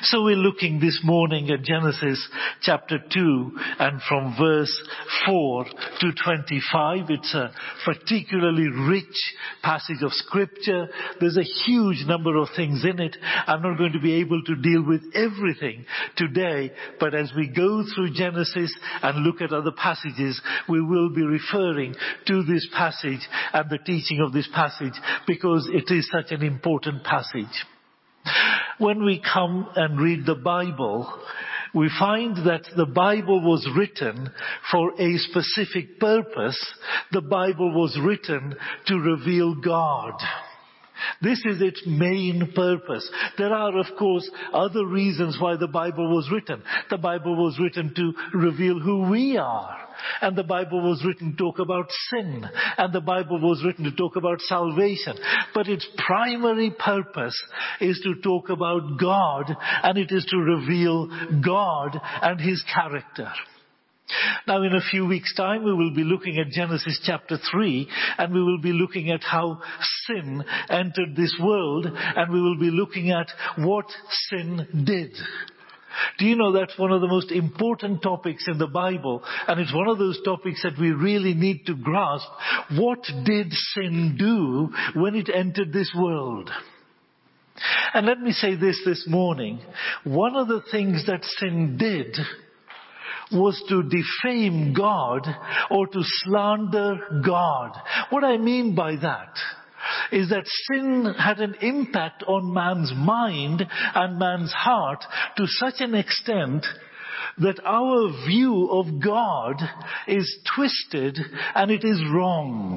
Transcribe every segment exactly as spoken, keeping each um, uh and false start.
So we're looking this morning at Genesis chapter two and from verse four to twenty-five. It's a particularly rich passage of scripture. There's a huge number of things in it. I'm not going to be able to deal with everything today, but as we go through Genesis and look at other passages, we will be referring to this passage and the teaching of this passage because it is such an important passage. When we come and read the Bible, we find that the Bible was written for a specific purpose. The Bible was written to reveal God. This is its main purpose. There are, of course, other reasons why the Bible was written. The Bible was written to reveal who we are. And the Bible was written to talk about sin. And the Bible was written to talk about salvation. But its primary purpose is to talk about God, and it is to reveal God and His character. Now, in a few weeks' time, we will be looking at Genesis chapter three, and we will be looking at how sin entered this world, and we will be looking at what sin did. Do you know that's one of the most important topics in the Bible, and it's one of those topics that we really need to grasp. What did sin do when it entered this world? And let me say this this morning. One of the things that sin did was to defame God or to slander God. What I mean by that is that sin had an impact on man's mind and man's heart to such an extent that our view of God is twisted and it is wrong.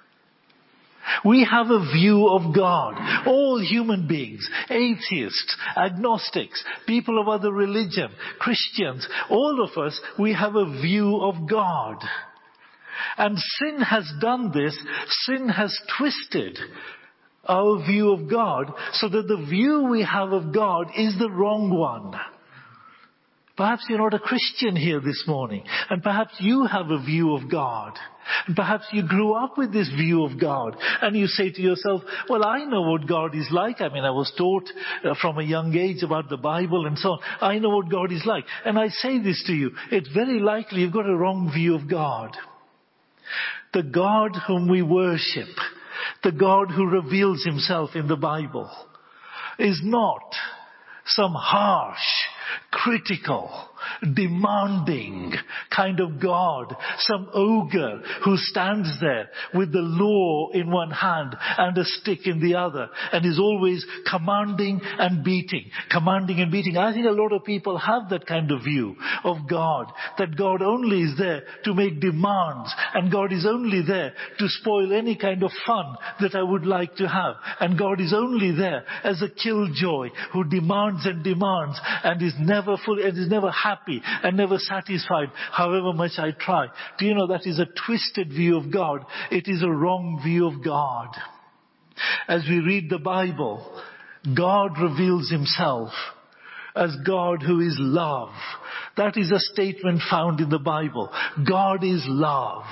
We have a view of God. All human beings, atheists, agnostics, people of other religion, Christians, all of us, we have a view of God. And sin has done this. Sin has twisted our view of God so that the view we have of God is the wrong one. Perhaps you're not a Christian here this morning, and perhaps you have a view of God. And perhaps you grew up with this view of God, and you say to yourself, well, I know what God is like. I mean, I was taught uh, from a young age about the Bible and so on. I know what God is like. And I say this to you, it's very likely you've got a wrong view of God. The God whom we worship, the God who reveals Himself in the Bible, is not some harsh, critical, demanding kind of God, some ogre who stands there with the law in one hand and a stick in the other and is always commanding and beating, commanding and beating. I think a lot of people have that kind of view of God, that God only is there to make demands and God is only there to spoil any kind of fun that I would like to have, and God is only there as a killjoy who demands and demands and is never full and is never happy and never satisfied, however much I try. Do you know that is a twisted view of God? It is a wrong view of God. As we read the Bible, God reveals Himself as God who is love. That is a statement found in the Bible. God is love.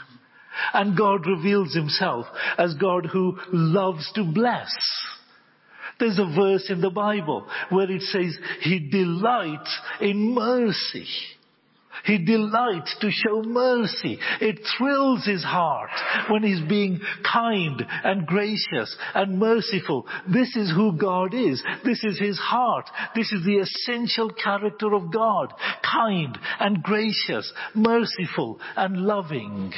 And God reveals Himself as God who loves to bless. There's a verse in the Bible where it says He delights in mercy. He delights to show mercy. It thrills His heart when He's being kind and gracious and merciful. This is who God is. This is His heart. This is the essential character of God. Kind and gracious, merciful and loving.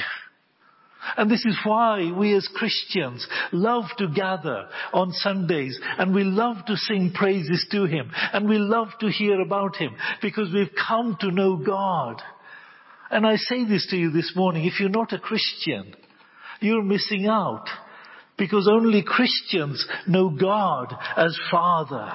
And this is why we as Christians love to gather on Sundays, and we love to sing praises to Him, and we love to hear about Him, because we've come to know God. And I say this to you this morning, if you're not a Christian, you're missing out, because only Christians know God as Father,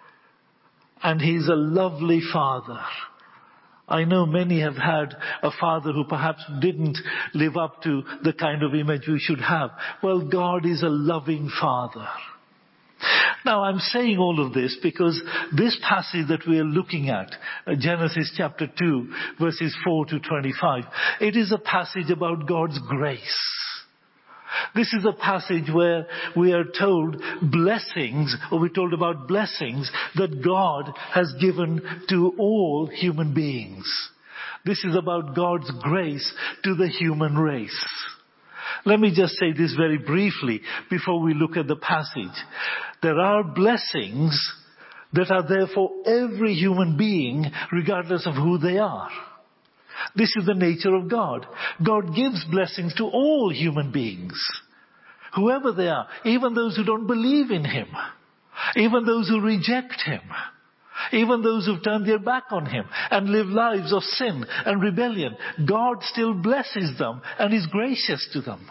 and He's a lovely Father. I know many have had a father who perhaps didn't live up to the kind of image we should have. Well, God is a loving Father. Now, I'm saying all of this because this passage that we are looking at, Genesis chapter two, verses four to twenty-five, it is a passage about God's grace. This is a passage where we are told blessings, or we're told about blessings that God has given to all human beings. This is about God's grace to the human race. Let me just say this very briefly before we look at the passage. There are blessings that are there for every human being, regardless of who they are. This is the nature of God. God gives blessings to all human beings, whoever they are, even those who don't believe in Him, even those who reject Him, even those who've turned their back on Him and live lives of sin and rebellion. God still blesses them and is gracious to them.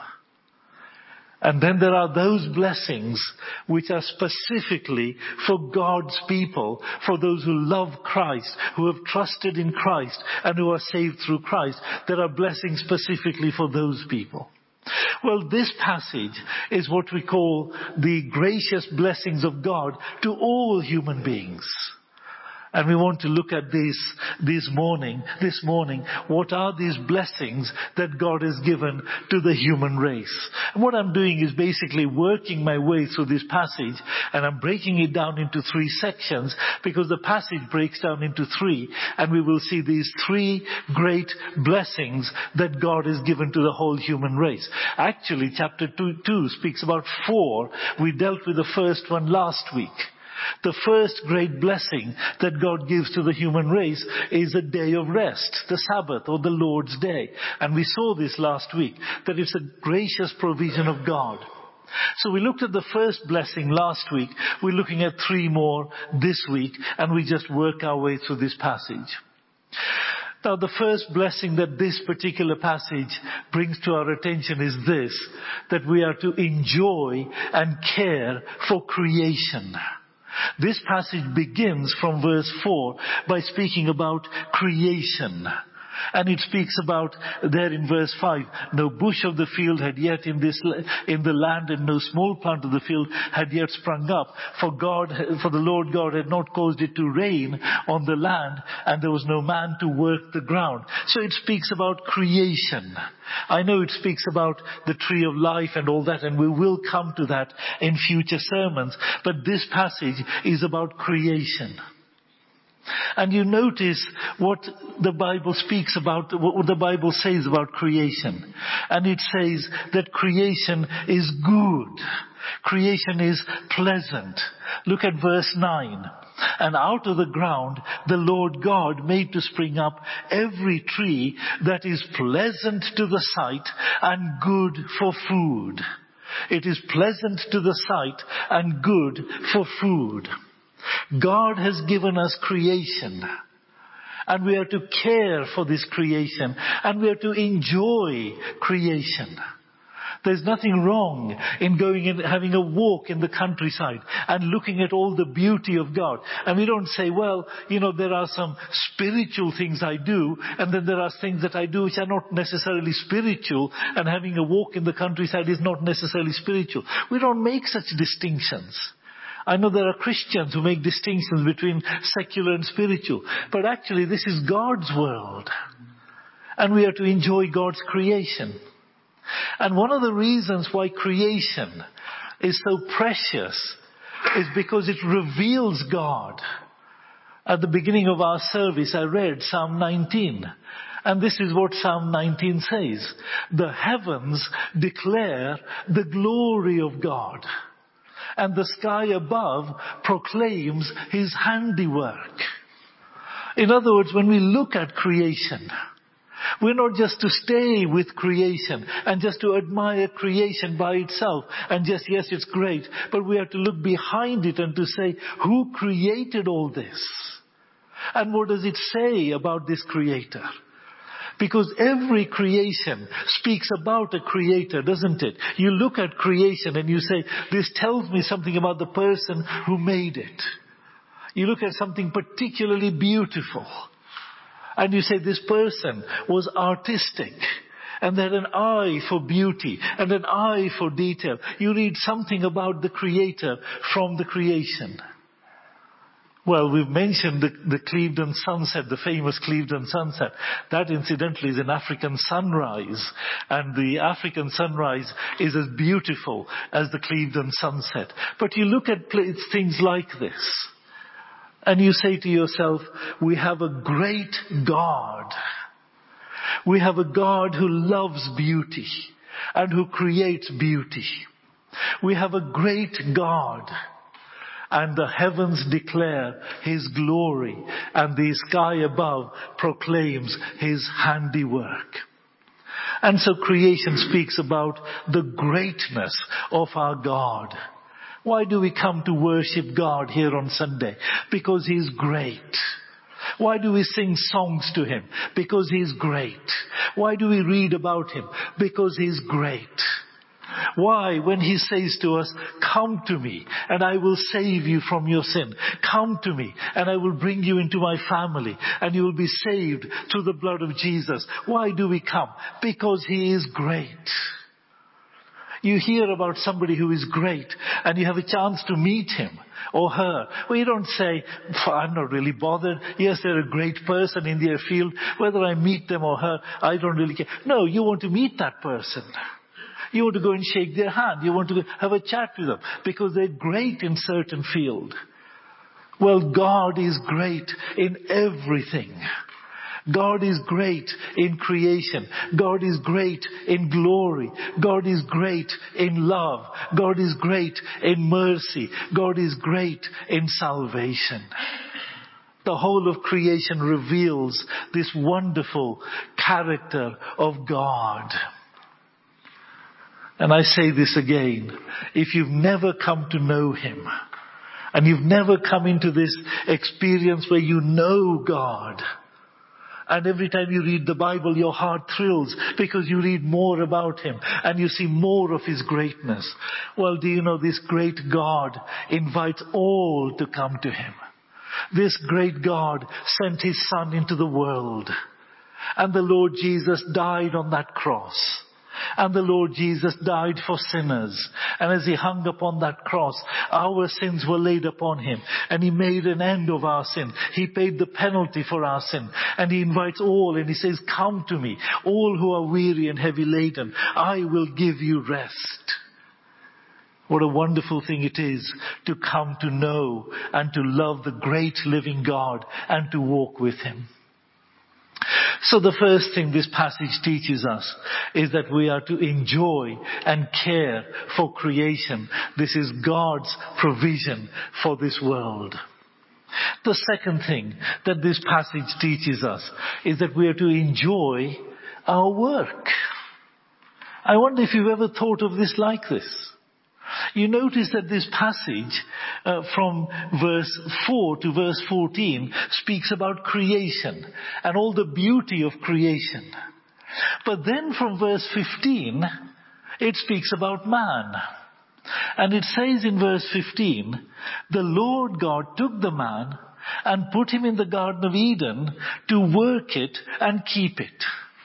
And then there are those blessings which are specifically for God's people, for those who love Christ, who have trusted in Christ and who are saved through Christ. There are blessings specifically for those people. Well, this passage is what we call the gracious blessings of God to all human beings. And we want to look at this this morning, this morning. What are these blessings that God has given to the human race? And what I'm doing is basically working my way through this passage, and I'm breaking it down into three sections because the passage breaks down into three, and we will see these three great blessings that God has given to the whole human race. Actually, chapter two, two speaks about four. We dealt with the first one last week. The first great blessing that God gives to the human race is a day of rest, the Sabbath or the Lord's Day. And we saw this last week, that it's a gracious provision of God. So we looked at the first blessing last week. We're looking at three more this week, and we just work our way through this passage. Now, the first blessing that this particular passage brings to our attention is this, that we are to enjoy and care for creation. This passage begins from verse four by speaking about creation. And it speaks about, there in verse five, no bush of the field had yet in this in the land, and no small plant of the field had yet sprung up. For God, for the Lord God had not caused it to rain on the land, and there was no man to work the ground. So it speaks about creation. I know it speaks about the tree of life and all that, and we will come to that in future sermons. But this passage is about creation. And you notice what the Bible speaks about, what the Bible says about creation. And it says that creation is good. Creation is pleasant. Look at verse nine. And out of the ground the Lord God made to spring up every tree that is pleasant to the sight and good for food. It is pleasant to the sight and good for food. God has given us creation, and we are to care for this creation, and we are to enjoy creation. There's nothing wrong in going and having a walk in the countryside and looking at all the beauty of God. And we don't say, well, you know, there are some spiritual things I do, and then there are things that I do which are not necessarily spiritual, and having a walk in the countryside is not necessarily spiritual. We don't make such distinctions. I know there are Christians who make distinctions between secular and spiritual, but actually this is God's world, and we are to enjoy God's creation. And one of the reasons why creation is so precious is because it reveals God. At the beginning of our service, I read Psalm nineteen. And this is what Psalm nineteen says. The heavens declare the glory of God, and the sky above proclaims His handiwork. In other words, when we look at creation, we're not just to stay with creation and just to admire creation by itself and just, yes, it's great, but we have to look behind it and to say, who created all this? And what does it say about this creator? Because every creation speaks about a creator, doesn't it? You look at creation and you say, this tells me something about the person who made it. You look at something particularly beautiful, and you say this person was artistic and they had an eye for beauty and an eye for detail. You read something about the creator from the creation. Well, we've mentioned the, the Clevedon sunset, the famous Clevedon sunset. That incidentally is an African sunrise. And the African sunrise is as beautiful as the Clevedon sunset. But you look at things like this, and you say to yourself, we have a great God. We have a God who loves beauty and who creates beauty. We have a great God. And the heavens declare His glory, and the sky above proclaims His handiwork. And so creation speaks about the greatness of our God. Why do we come to worship God here on Sunday? Because He's great. Why do we sing songs to Him? Because He's great. Why do we read about Him? Because He's great. Why, when He says to us, come to me and I will save you from your sin. Come to me and I will bring you into my family and you will be saved through the blood of Jesus. Why do we come? Because He is great. You hear about somebody who is great and you have a chance to meet him or her. Well, you don't say, I'm not really bothered. Yes, they're a great person in their field. Whether I meet them or her, I don't really care. No, you want to meet that person. You want to go and shake their hand. You want to have a chat with them because they're great in certain field. Well, God is great in everything. God is great in creation. God is great in glory. God is great in love. God is great in mercy. God is great in salvation. The whole of creation reveals this wonderful character of God. And I say this again, if you've never come to know Him, and you've never come into this experience where you know God, and every time you read the Bible, your heart thrills because you read more about Him and you see more of His greatness. Well, do you know this great God invites all to come to Him? This great God sent His Son into the world. And the Lord Jesus died on that cross. And the Lord Jesus died for sinners. And as He hung upon that cross, our sins were laid upon Him. And He made an end of our sin. He paid the penalty for our sin. And He invites all and He says, come to me, all who are weary and heavy laden. I will give you rest. What a wonderful thing it is to come to know and to love the great living God and to walk with Him. So the first thing this passage teaches us is that we are to enjoy and care for creation. This is God's provision for this world. The second thing that this passage teaches us is that we are to enjoy our work. I wonder if you've ever thought of this like this. You notice that this passage uh, from verse four to verse fourteen speaks about creation and all the beauty of creation. But then from verse fifteen, it speaks about man. And it says in verse fifteen, the Lord God took the man and put him in the Garden of Eden to work it and keep it.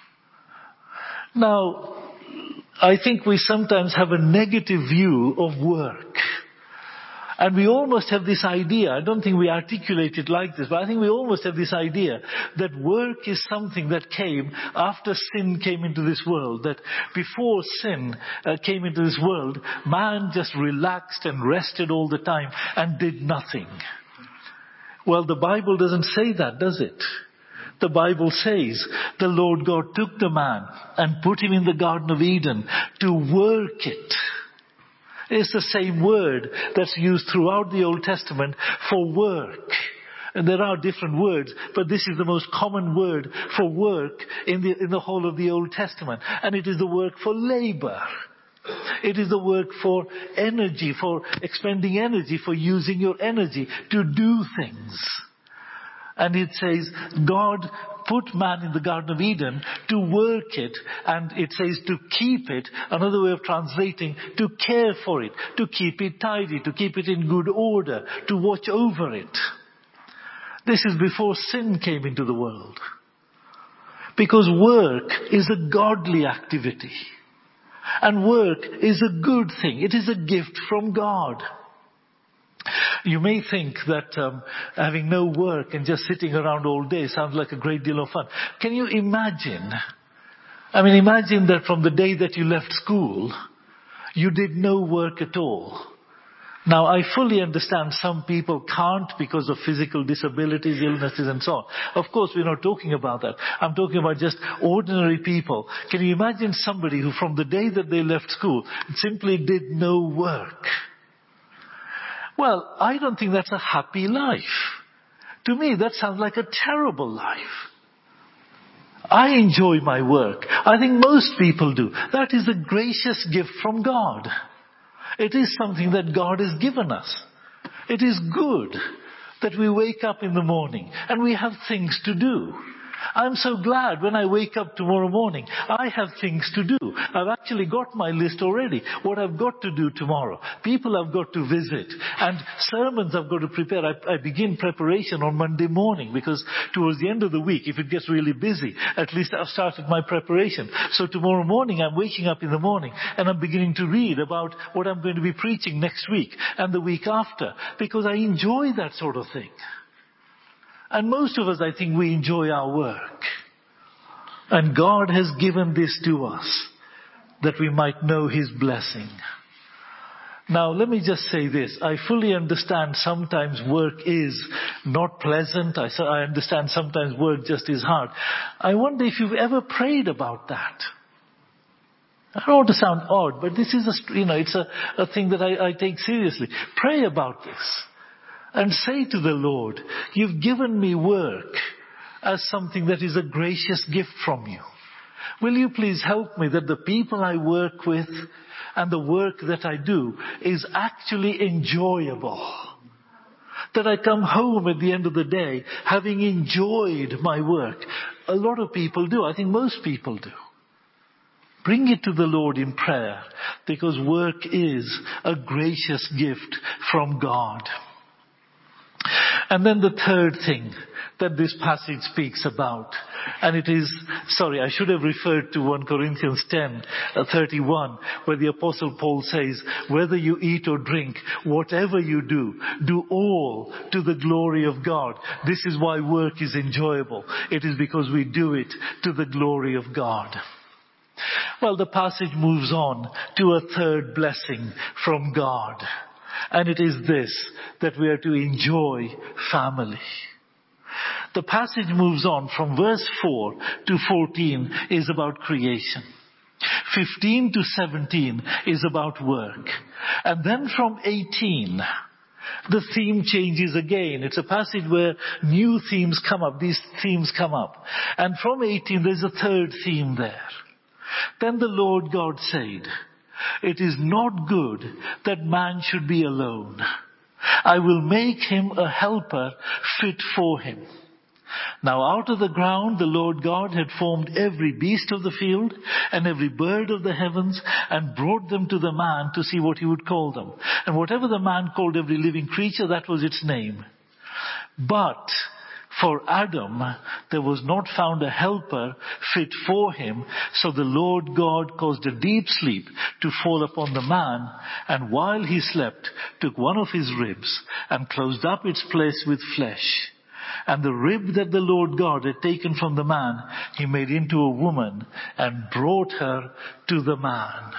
Now, I think we sometimes have a negative view of work. And we almost have this idea, I don't think we articulate it like this, but I think we almost have this idea that work is something that came after sin came into this world. That before sin uh, came into this world, man just relaxed and rested all the time and did nothing. Well, the Bible doesn't say that, does it? The Bible says the Lord God took the man and put him in the Garden of Eden to work it. It's the same word that's used throughout the Old Testament for work. And there are different words, but this is the most common word for work in the, in the whole of the Old Testament. And it is the work for labor. It is the work for energy, for expending energy, for using your energy to do things. And it says, God put man in the Garden of Eden to work it, and it says to keep it. Another way of translating, to care for it, to keep it tidy, to keep it in good order, to watch over it. This is before sin came into the world. Because work is a godly activity. And work is a good thing. It is a gift from God. You may think that um, having no work and just sitting around all day sounds like a great deal of fun. Can you imagine? I mean, imagine that from the day that you left school, you did no work at all. Now, I fully understand some people can't because of physical disabilities, illnesses and so on. Of course, we're not talking about that. I'm talking about just ordinary people. Can you imagine somebody who from the day that they left school simply did no work? Well, I don't think that's a happy life. To me, that sounds like a terrible life. I enjoy my work. I think most people do. That is a gracious gift from God. It is something that God has given us. It is good that we wake up in the morning and we have things to do. I'm so glad when I wake up tomorrow morning, I have things to do. I've actually got my list already, what I've got to do tomorrow. People I've got to visit, and sermons I've got to prepare. I, I begin preparation on Monday morning because towards the end of the week, if it gets really busy, at least I've started my preparation. So tomorrow morning, I'm waking up in the morning and I'm beginning to read about what I'm going to be preaching next week and the week after, because I enjoy that sort of thing. And most of us, I think, we enjoy our work. And God has given this to us that we might know His blessing. Now, let me just say this. I fully understand sometimes work is not pleasant. I, I understand sometimes work just is hard. I wonder if you've ever prayed about that. I don't want to sound odd, but this is a, you know, it's a, a thing that I, I take seriously. Pray about this. And say to the Lord, you've given me work as something that is a gracious gift from you. Will you please help me that the people I work with and the work that I do is actually enjoyable? That I come home at the end of the day having enjoyed my work. A lot of people do. I think most people do. Bring it to the Lord in prayer, because work is a gracious gift from God. And then the third thing that this passage speaks about, and it is, sorry, I should have referred to First Corinthians ten, thirty-one, where the Apostle Paul says, whether you eat or drink, whatever you do, do all to the glory of God. This is why work is enjoyable. It is because we do it to the glory of God. Well, the passage moves on to a third blessing from God. And it is this, that we are to enjoy family. The passage moves on from verse four to fourteen is about creation. fifteen to seventeen is about work. And then from eighteen, the theme changes again. It's a passage where new themes come up. These themes come up. And from eighteen, there's a third theme there. Then the Lord God said, it is not good that man should be alone. I will make him a helper fit for him. Now out of the ground the Lord God had formed every beast of the field and every bird of the heavens and brought them to the man to see what he would call them. And whatever the man called every living creature, that was its name. But for Adam, there was not found a helper fit for him. So the Lord God caused a deep sleep to fall upon the man. And while he slept, took one of his ribs and closed up its place with flesh. And the rib that the Lord God had taken from the man, he made into a woman and brought her to the man.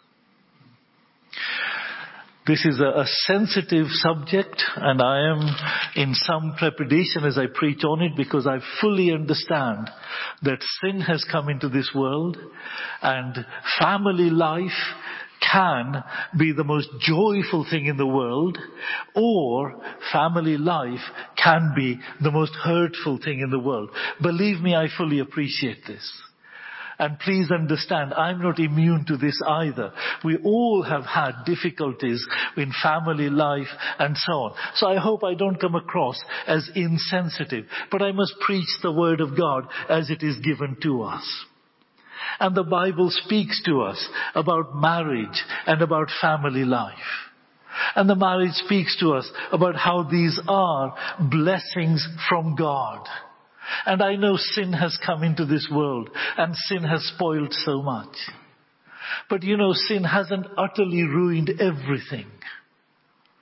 This is a, a sensitive subject, and I am in some trepidation as I preach on it, because I fully understand that sin has come into this world, and family life can be the most joyful thing in the world, or family life can be the most hurtful thing in the world. Believe me, I fully appreciate this. And please understand, I'm not immune to this either. We all have had difficulties in family life and so on. So I hope I don't come across as insensitive. But I must preach the word of God as it is given to us. And the Bible speaks to us about marriage and about family life. And the marriage speaks to us about how these are blessings from God. And I know sin has come into this world and sin has spoiled so much. But you know, sin hasn't utterly ruined everything.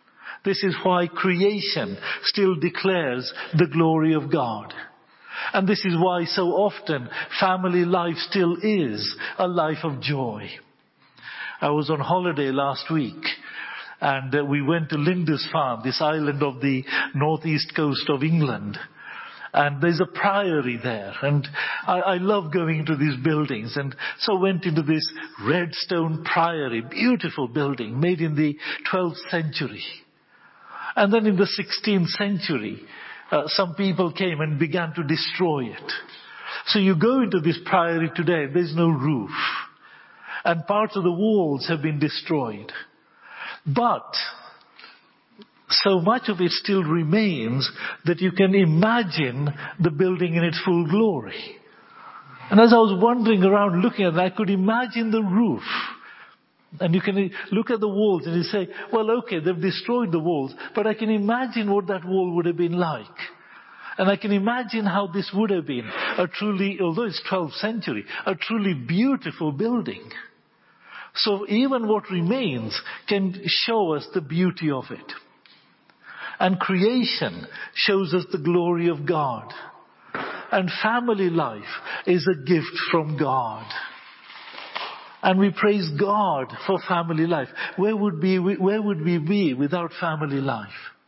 This is why creation still declares the glory of God. And this is why so often family life still is a life of joy. I was on holiday last week, and uh, we went to Lindisfarne, this island of the northeast coast of England. And there's a priory there, and I, I love going into these buildings, and so went into this red stone priory, beautiful building made in the twelfth century. And then in the sixteenth century, uh, some people came and began to destroy it. So you go into this priory today, there's no roof, and parts of the walls have been destroyed. But so much of it still remains that you can imagine the building in its full glory. And as I was wandering around looking at it, I could imagine the roof. And you can look at the walls and you say, well, okay, they've destroyed the walls, but I can imagine what that wall would have been like. And I can imagine how this would have been a truly, although it's twelfth century, a truly beautiful building. So even what remains can show us the beauty of it. And creation shows us the glory of God. And family life is a gift from God. And we praise God for family life. Where would we, where would we be without family life?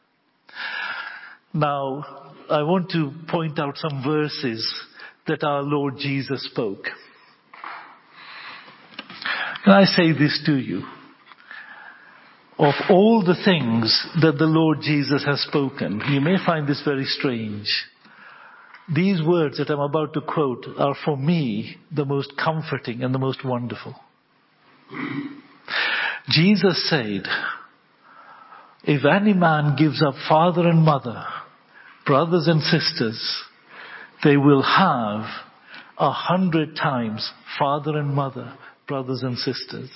Now, I want to point out some verses that our Lord Jesus spoke. Can I say this to you? Of all the things that the Lord Jesus has spoken, you may find this very strange. These words that I'm about to quote are for me the most comforting and the most wonderful. Jesus said, if any man gives up father and mother, brothers and sisters, they will have a hundred times father and mother, brothers and sisters.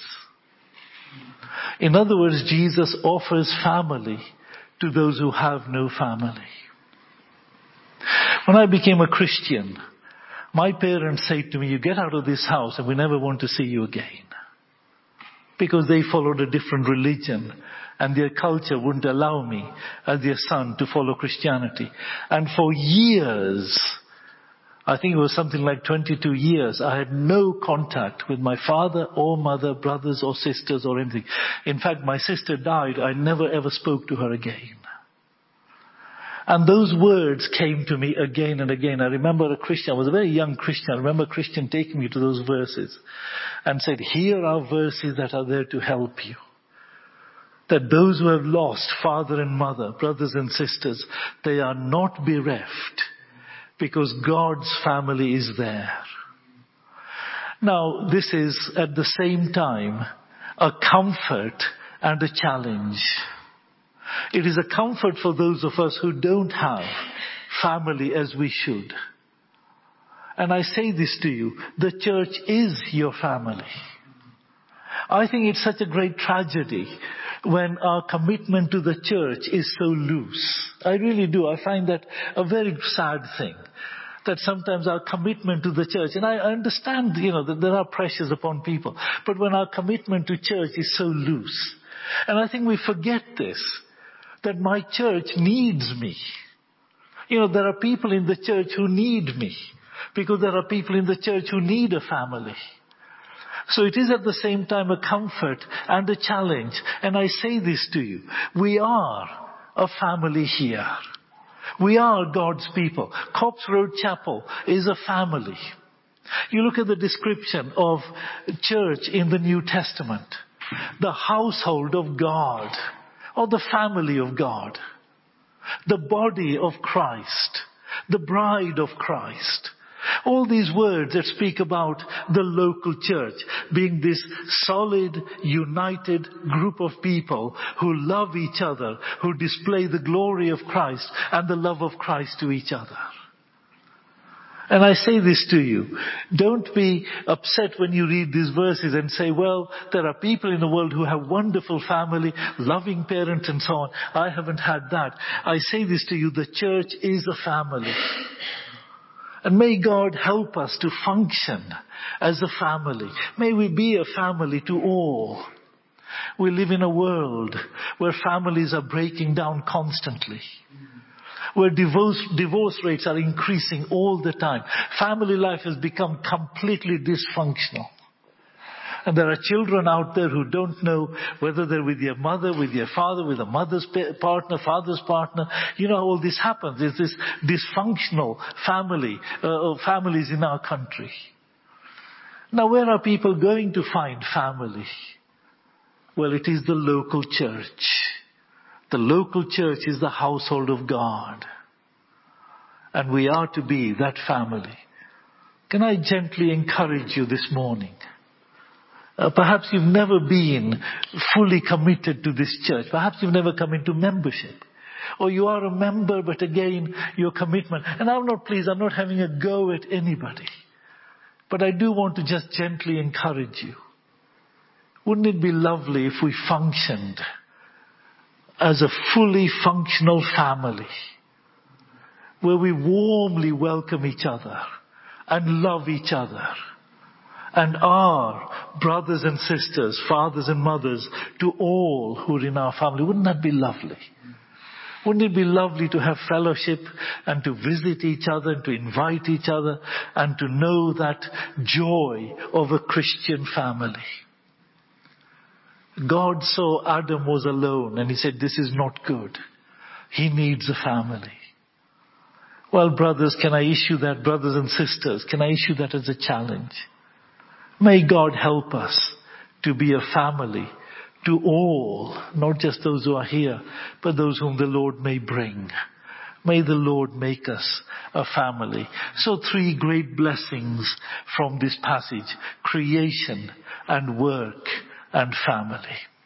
In other words, Jesus offers family to those who have no family. When I became a Christian, my parents said to me, you get out of this house and we never want to see you again. Because they followed a different religion and their culture wouldn't allow me as their son to follow Christianity. And for years, I think it was something like twenty-two years, I had no contact with my father or mother, brothers or sisters or anything. In fact, my sister died. I never ever spoke to her again. And those words came to me again and again. I remember a Christian, I was a very young Christian, I remember a Christian taking me to those verses and said, here are verses that are there to help you. That those who have lost father and mother, brothers and sisters, they are not bereft, because God's family is there. Now, this is at the same time a comfort and a challenge. It is a comfort for those of us who don't have family as we should. And I say this to you, the church is your family. I think it's such a great tragedy when our commitment to the church is so loose. I really do. I find that a very sad thing. That sometimes our commitment to the church, and I understand, you know, that there are pressures upon people, but when our commitment to church is so loose, and I think we forget this, that my church needs me. You know, there are people in the church who need me, because there are people in the church who need a family. So it is at the same time a comfort and a challenge. And I say this to you, we are a family here. We are God's people. Copse Road Chapel is a family. You look at the description of church in the New Testament. The household of God, or the family of God. The body of Christ. The bride of Christ. All these words that speak about the local church being this solid, united group of people who love each other, who display the glory of Christ and the love of Christ to each other. And I say this to you, don't be upset when you read these verses and say, well, there are people in the world who have wonderful family, loving parents and so on. I haven't had that. I say this to you, the church is a family. And may God help us to function as a family. May we be a family to all. We live in a world where families are breaking down constantly, where divorce, divorce rates are increasing all the time. Family life has become completely dysfunctional. And there are children out there who don't know whether they're with their mother, with their father, with a mother's partner, father's partner. You know how all this happens. There's this dysfunctional family, uh, families in our country. Now, where are people going to find family? Well, it is the local church. The local church is the household of God. And we are to be that family. Can I gently encourage you this morning? Uh, perhaps you've never been fully committed to this church. Perhaps you've never come into membership. Or you are a member, but again, your commitment. And I'm not, pleased, I'm not having a go at anybody. But I do want to just gently encourage you. Wouldn't it be lovely if we functioned as a fully functional family, where we warmly welcome each other and love each other, and are brothers and sisters, fathers and mothers to all who are in our family? Wouldn't that be lovely? Wouldn't it be lovely to have fellowship and to visit each other and to invite each other and to know that joy of a Christian family? God saw Adam was alone and he said, this is not good. He needs a family. Well, brothers, can I issue that, brothers and sisters, can I issue that as a challenge? May God help us to be a family to all, not just those who are here, but those whom the Lord may bring. May the Lord make us a family. So three great blessings from this passage: creation and work and family.